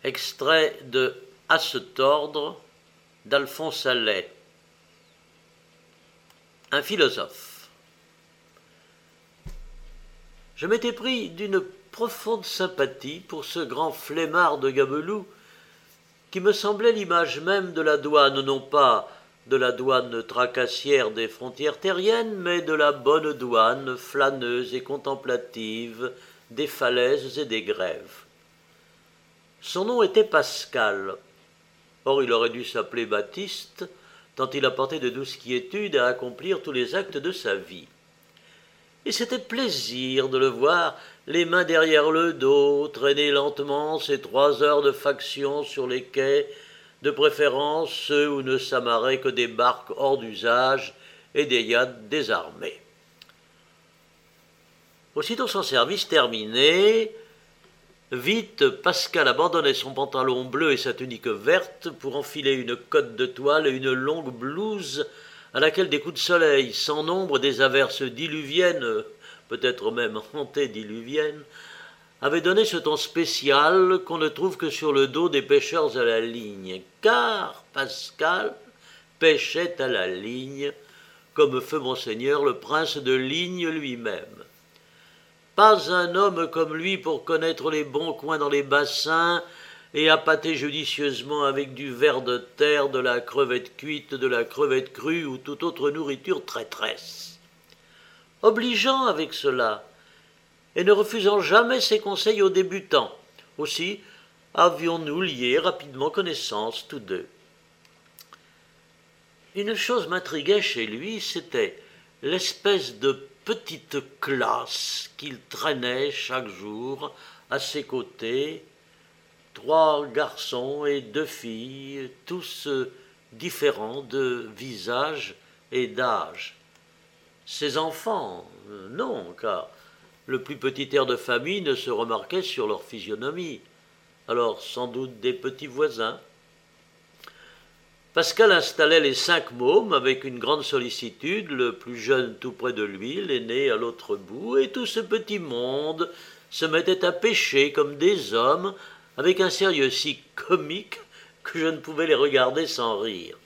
Extrait de À se tordre d'Alphonse Allais. Un philosophe. Je m'étais pris d'une profonde sympathie pour ce grand flemmard de Gabelou qui me semblait l'image même de la douane, non pas de la douane tracassière des frontières terriennes, mais de la bonne douane flâneuse et contemplative des falaises et des grèves. Son nom était Pascal. Or, il aurait dû s'appeler Baptiste, tant il apportait de douces quiétudes à accomplir tous les actes de sa vie. Et c'était plaisir de le voir, les mains derrière le dos, traîner lentement ses 3 heures de faction sur les quais, de préférence ceux où ne s'amarraient que des barques hors d'usage et des yachts désarmés. Aussitôt son service terminé, vite, Pascal abandonnait son pantalon bleu et sa tunique verte pour enfiler une cotte de toile et une longue blouse à laquelle des coups de soleil, sans nombre des averses diluviennes, peut-être même antédiluviennes, avaient donné ce ton spécial qu'on ne trouve que sur le dos des pêcheurs à la ligne, car Pascal pêchait à la ligne, comme feu Monseigneur le prince de Ligne lui-même. Pas un homme comme lui pour connaître les bons coins dans les bassins et appâter judicieusement avec du ver de terre, de la crevette cuite, de la crevette crue ou toute autre nourriture traîtresse. Obligeant avec cela, et ne refusant jamais ses conseils aux débutants. Aussi avions-nous lié rapidement connaissance tous deux. Une chose m'intriguait chez lui, c'était l'espèce de petite classe qu'il traînait chaque jour à ses côtés, 3 garçons et 2 filles, tous différents de visage et d'âge. Ses enfants, non, car le plus petit air de famille ne se remarquait sur leur physionomie. Alors, sans doute des petits voisins. Pascal installait les 5 mômes avec une grande sollicitude, le plus jeune tout près de lui, l'aîné à l'autre bout, et tout ce petit monde se mettait à pêcher comme des hommes, avec un sérieux si comique que je ne pouvais les regarder sans rire.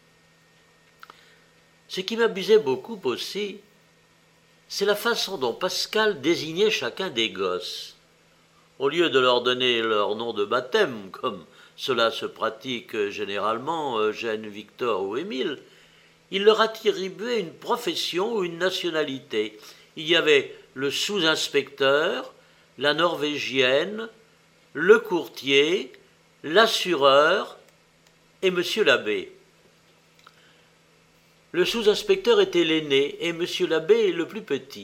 Ce qui m'abusait beaucoup aussi, c'est la façon dont Pascal désignait chacun des gosses. Au lieu de leur donner leur nom de baptême, comme cela se pratique généralement, Eugène, Victor ou Émile, il leur attribuait une profession ou une nationalité. Il y avait le sous-inspecteur, la norvégienne, le courtier, l'assureur et monsieur l'abbé. Le sous-inspecteur était l'aîné et monsieur l'abbé le plus petit.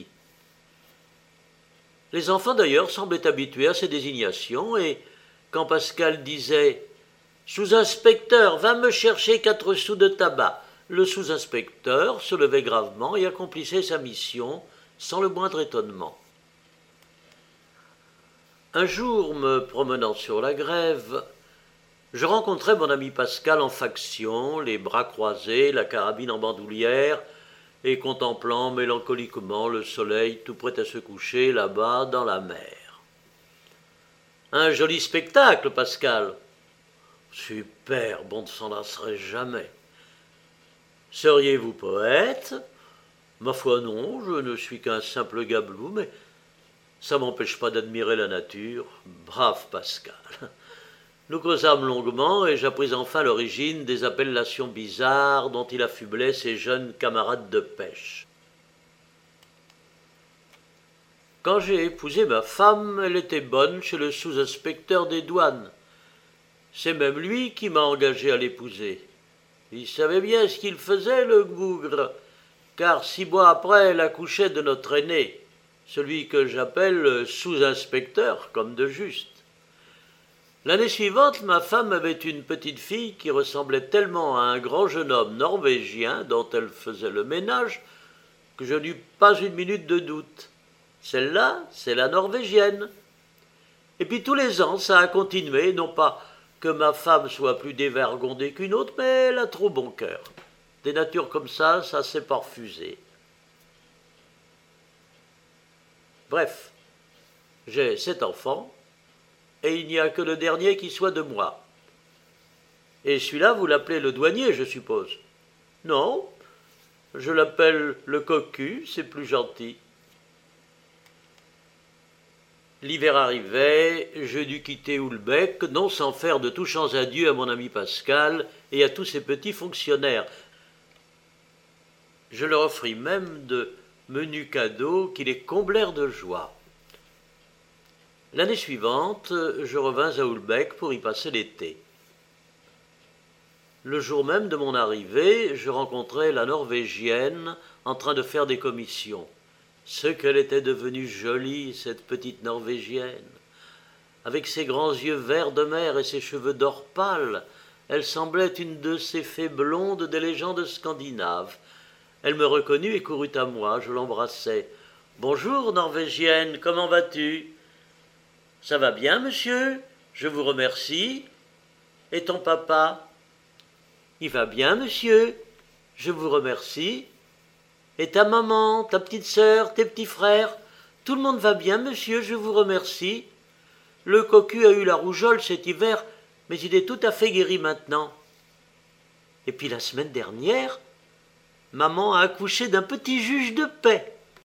Les enfants d'ailleurs semblaient habitués à ces désignations et quand Pascal disait « Sous-inspecteur, va me chercher 4 sous de tabac », le sous-inspecteur se levait gravement et accomplissait sa mission sans le moindre étonnement. Un jour, me promenant sur la grève, je rencontrai mon ami Pascal en faction, les bras croisés, la carabine en bandoulière, et contemplant mélancoliquement le soleil tout prêt à se coucher là-bas dans la mer. « Un joli spectacle, Pascal !»« Superbe, on ne s'en lasserait jamais. »« Seriez-vous poète ?»« Ma foi non, je ne suis qu'un simple gabelou, mais ça m'empêche pas d'admirer la nature. Brave Pascal !» Nous causâmes longuement et j'appris enfin l'origine des appellations bizarres dont il affublait ses jeunes camarades de pêche. Quand j'ai épousé ma femme, elle était bonne chez le sous-inspecteur des douanes. C'est même lui qui m'a engagé à l'épouser. Il savait bien ce qu'il faisait, le bougre, car 6 mois après, elle accouchait de notre aîné, celui que j'appelle sous-inspecteur, comme de juste. L'année suivante, ma femme avait une petite fille qui ressemblait tellement à un grand jeune homme norvégien dont elle faisait le ménage que je n'eus pas une minute de doute. Celle-là, c'est la norvégienne. Et puis tous les ans, ça a continué, non pas que ma femme soit plus dévergondée qu'une autre, mais elle a trop bon cœur. Des natures comme ça s'est pas refusé. Bref, j'ai 7 enfants, et il n'y a que le dernier qui soit de moi. Et celui-là, vous l'appelez le douanier, je suppose? Non, je l'appelle le cocu, c'est plus gentil. L'hiver arrivait, je dus quitter Houlbec, non sans faire de tous chants adieux à mon ami Pascal et à tous ses petits fonctionnaires. Je leur offris même de menus cadeaux qui les comblèrent de joie. L'année suivante, je revins à Houlbec pour y passer l'été. Le jour même de mon arrivée, je rencontrai la Norvégienne en train de faire des commissions. Ce qu'elle était devenue jolie, cette petite Norvégienne. Avec ses grands yeux verts de mer et ses cheveux d'or pâle, elle semblait une de ces fées blondes des légendes scandinaves. Elle me reconnut et courut à moi, je l'embrassai. « Bonjour, Norvégienne, comment vas-tu ?»« Ça va bien, monsieur, je vous remercie. Et ton papa ?»« Il va bien, monsieur, je vous remercie. Et ta maman, ta petite sœur, tes petits frères, tout le monde va bien, monsieur, je vous remercie. Le cocu a eu la rougeole cet hiver, mais il est tout à fait guéri maintenant. Et puis la semaine dernière, maman a accouché d'un petit juge de paix.